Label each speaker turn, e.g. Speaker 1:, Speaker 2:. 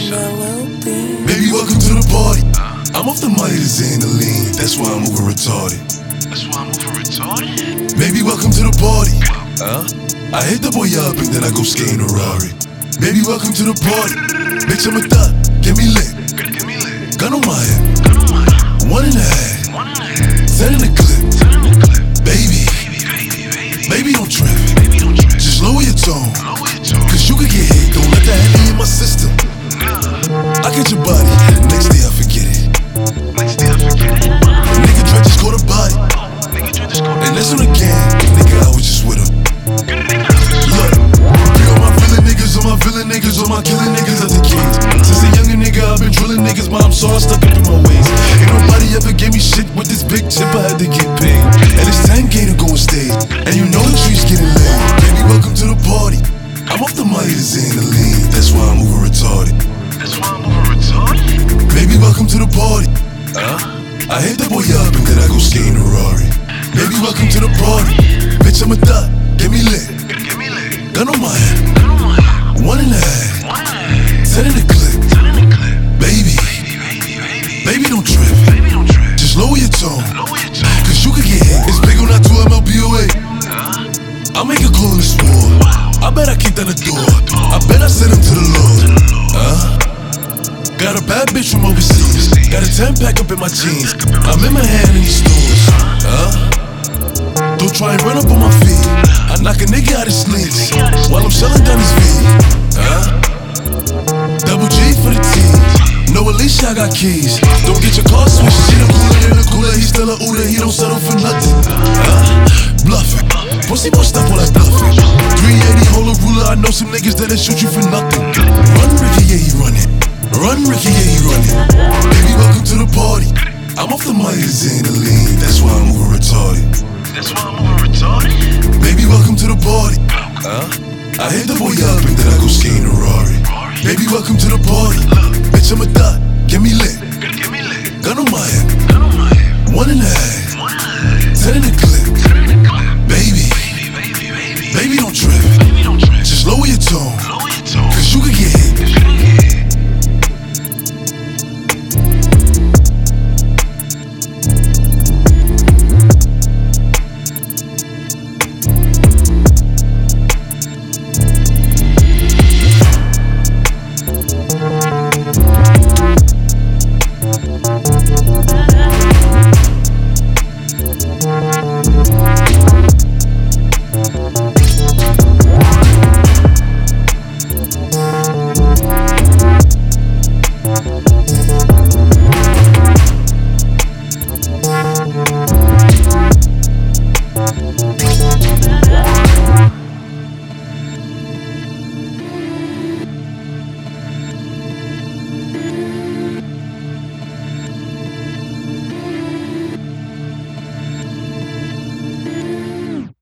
Speaker 1: Baby, welcome to the party. I'm off the money to Xandaline, that's why I'm moving retarded. Baby, welcome to the party. I hit the boy up and then I go skating a Rari. Baby, welcome to the party. Bitch, I'm a thot, get me lit. Gun on my head, 1.5, 10 in the clip. Baby, don't trip. Just lower your tone, cause you could get hit. Don't let that heavy in my system. I get your body, next day I forget it. Nigga Dre just caught a body, and that's on the gang. Nigga, I was just with him. Look, free all my villain niggas, all my killing niggas at the kids. Since a younger nigga, I've been drilling niggas, mom, so I stuck up in my ways. Ain't nobody ever gave me shit with this big chip, I had to get paid. And it's 10K to go on stage, and you know the trees getting laid. Baby, welcome to the party. I'm off the money to Xandaline, that's why I'm moving retarded. Baby, welcome to the party. I hit the boy up and then I go skating a Rari. Baby, welcome to the party. Bitch, I'm a thot, get me lit. Gun on my head, 1.5, 10 in the clip. Baby, don't trip. Just lower your tone, cause you could get hit. It's big on that 2 MLBOA. I'll make a call in this war. I bet I kick down the door. I bet I send him to the Lord. Got a bad bitch from overseas. Got a 10-pack up in my jeans. I'm in my hand in the stores. Don't try and run up on my feet. I knock a nigga out his sleeves while I'm shelling down his feet. Double G for the team. No, Alicia, I got keys. Don't get your car switched. She the cooler than the cooler. He still a Uber. He don't settle for nothing. Bluffing. Pussy more stuff while I bluffing. 380, hold a ruler. I know some niggas that'll shoot you for nothing. Run, Ricky, yeah, he running. Run, Ricky, yeah, he running. Baby, welcome to the party. I'm off the money to Xandaline, that's why I'm moving retarded. Baby, welcome to the party. I hit the boy up and then I go skating a Rari. Baby, welcome to the party.